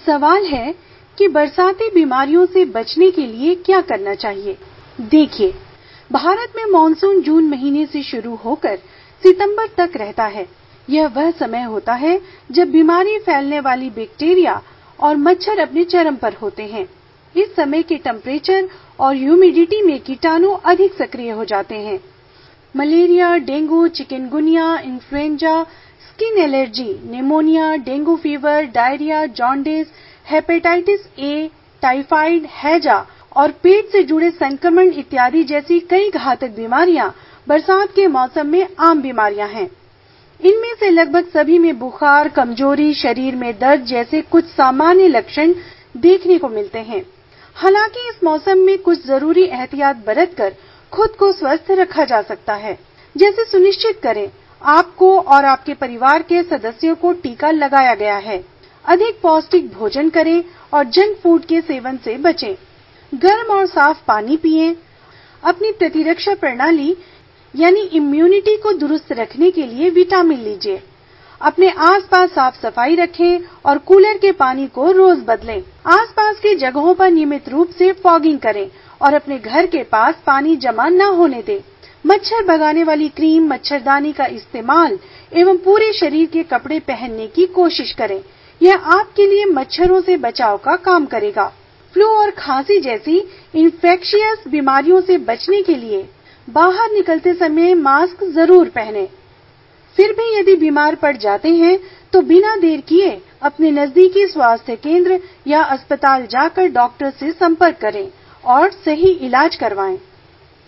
सवाल है कि बरसाती बीमारियों से बचने के लिए क्या करना चाहिए। देखिए, भारत में मॉनसून जून महीने से शुरू होकर सितंबर तक रहता है। यह वह समय होता है जब बीमारी फैलने वाली बैक्टीरिया और मच्छर अपने चरम पर होते हैं। इस समय के टेम्परेचर और ह्यूमिडिटी में कीटाणु अधिक सक्रिय हो जाते हैं। Malaria, dengue, chikungunya, influenza, skin allergy, pneumonia, dengue fever, diarrhoea, jaundice, hepatitis A, typhoid, हैजा और पेट से जुड़े संक्रमण इत्यादि जैसी कई घातक बीमारियां बरसात के मौसम में आम बीमारियां हैं। इनमें से लगभग सभी में बुखार, कमजोरी, शरीर में दर्द जैसे कुछ सामान्य लक्षण देखने को मिलते हैं। हालांकि इस मौसम में कुछ जरूरी एहतियात बरतकर खुद को स्वस्थ रखा जा सकता है। जैसे सुनिश्चित करें आपको और आपके परिवार के सदस्यों को टीका लगाया गया है। अधिक पौष्टिक भोजन करें और जंक फूड के सेवन से बचें। गर्म और साफ पानी पिएं। अपनी प्रतिरक्षा प्रणाली यानी इम्यूनिटी को दुरुस्त रखने के लिए विटामिन लीजिए। अपने आसपास साफ सफाई रखें और कूलर के पानी को रोज बदलें। आसपास की जगहों पर नियमित रूप से फॉगिंग करें और अपने घर के पास पानी जमा न होने दें। मच्छर भगाने वाली क्रीम, मच्छरदानी का इस्तेमाल एवं पूरे शरीर के कपड़े पहनने की कोशिश करें। यह आपके लिए मच्छरों से बचाव का काम करेगा। फ्लू और खांसी जैसी इन्फेक्शियस बीमारियों से बचने के लिए बाहर निकलते समय मास्क जरूर पहनें। फिर भी यदि बीमार पड़ जाते हैं तो बिना देर किए अपने नजदीकी स्वास्थ्य केंद्र या अस्पताल जाकर डॉक्टर से संपर्क करें और सही इलाज करवाएं।